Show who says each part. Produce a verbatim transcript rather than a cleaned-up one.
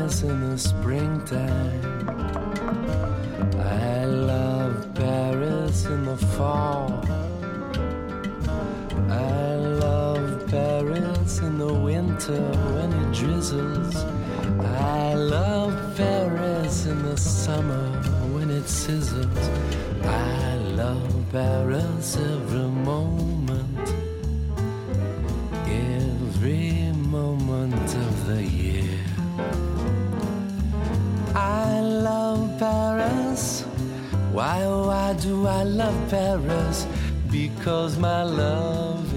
Speaker 1: Paris in the springtime. I love Paris in the fall. I love Paris in the winter when it drizzles. I love Paris in the summer when it sizzles. I love Paris every moment, every moment of the year. I love Paris. Why, why do I love Paris? Because my love